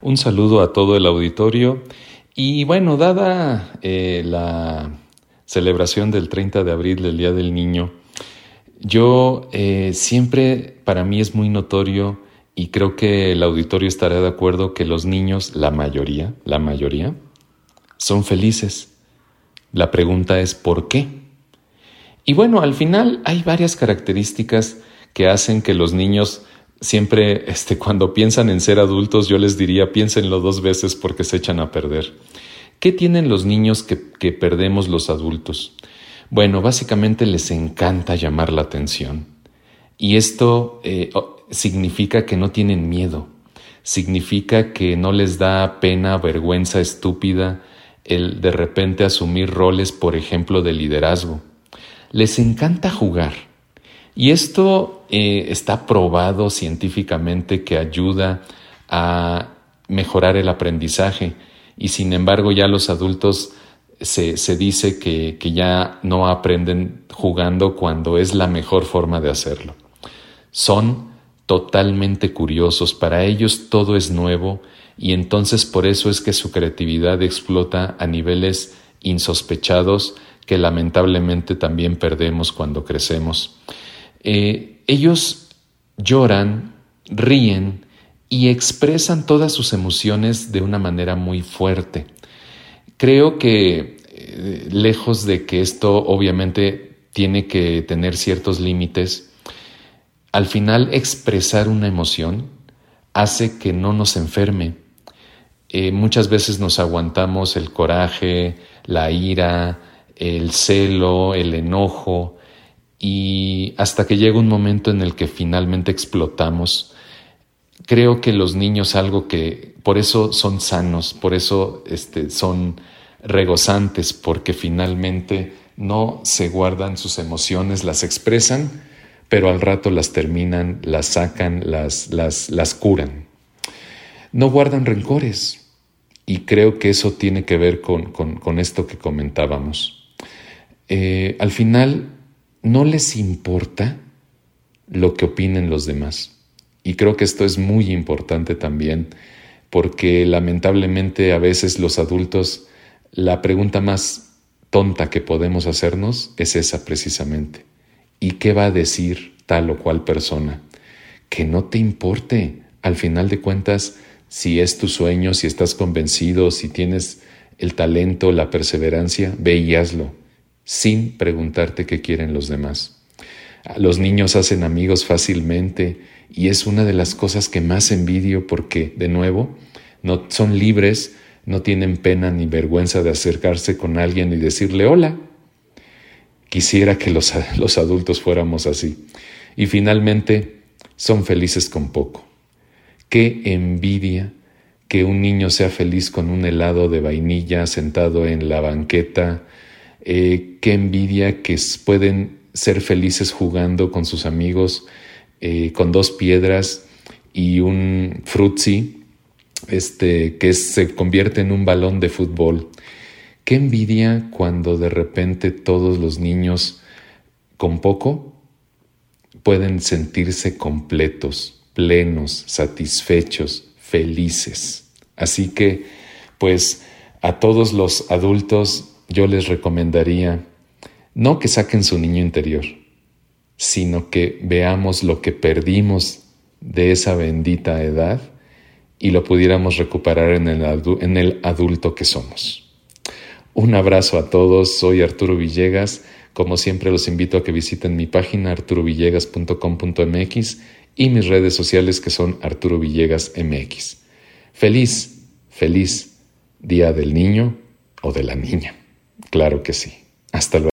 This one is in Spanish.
Un saludo a todo el auditorio y bueno, dada la celebración del 30 de abril del Día del Niño, yo siempre para mí es muy notorio y creo que el auditorio estará de acuerdo que los niños, la mayoría, son felices. La pregunta es ¿por qué? Y bueno, al final hay varias características que hacen que los niños siempre, cuando piensan en ser adultos, yo les diría, piénsenlo 2 veces porque se echan a perder. ¿Qué tienen los niños que perdemos los adultos? Bueno, básicamente les encanta llamar la atención. Y esto significa que no tienen miedo. Significa que no les da pena, vergüenza estúpida el de repente asumir roles, por ejemplo, de liderazgo. Les encanta jugar. Y esto está probado científicamente que ayuda a mejorar el aprendizaje. Y sin embargo ya los adultos se dice que ya no aprenden jugando cuando es la mejor forma de hacerlo. Son totalmente curiosos, para ellos todo es nuevo y entonces por eso es que su creatividad explota a niveles insospechados que lamentablemente también perdemos cuando crecemos. Ellos lloran, ríen y expresan todas sus emociones de una manera muy fuerte. Creo que lejos de que esto obviamente tiene que tener ciertos límites, al final expresar una emoción hace que no nos enferme. Muchas veces nos aguantamos el coraje, la ira, el celo, el enojo, y hasta que llega un momento en el que finalmente explotamos. Creo que los niños por eso son sanos, por eso son regozantes, porque finalmente no se guardan sus emociones, las expresan, pero al rato las terminan, las sacan, las curan. No guardan rencores y creo que eso tiene que ver con esto que comentábamos. Al final no les importa lo que opinen los demás. Y creo que esto es muy importante también, porque lamentablemente a veces los adultos, la pregunta más tonta que podemos hacernos es esa precisamente. ¿Y qué va a decir tal o cual persona? Que no te importe, al final de cuentas, si es tu sueño, si estás convencido, si tienes el talento, la perseverancia, ve y hazlo, sin preguntarte qué quieren los demás. Los niños hacen amigos fácilmente y es una de las cosas que más envidio porque, de nuevo, no son libres, no tienen pena ni vergüenza de acercarse con alguien y decirle hola. Quisiera que los adultos fuéramos así. Y finalmente, son felices con poco. Qué envidia que un niño sea feliz con un helado de vainilla sentado en la banqueta. Qué envidia que pueden ser felices jugando con sus amigos con 2 piedras y un frutzi que se convierte en un balón de fútbol. Qué envidia cuando de repente todos los niños con poco pueden sentirse completos, plenos, satisfechos, felices. Así que, pues, a todos los adultos yo les recomendaría no que saquen su niño interior, sino que veamos lo que perdimos de esa bendita edad y lo pudiéramos recuperar en el adulto que somos. Un abrazo a todos, soy Arturo Villegas. Como siempre los invito a que visiten mi página arturovillegas.com.mx y mis redes sociales que son Arturo Villegas MX. Feliz Día del Niño o de la Niña. Claro que sí. Hasta luego.